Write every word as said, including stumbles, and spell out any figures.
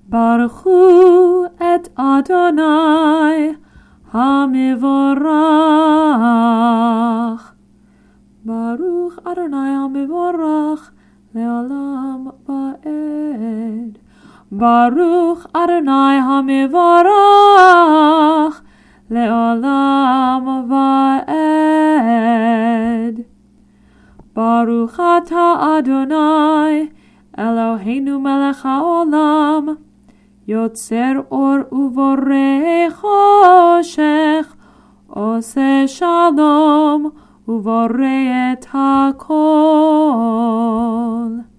ברכו את אדוני המבורך. ברוך אדוני המבורך לעולם ועד. ברוך אדוני המבורך לעולם ועד. ברוך אתה אדוני אלוהינו מלך העולם, יוצר אור ובורא חושך, עושה שלום ובורא את הכל.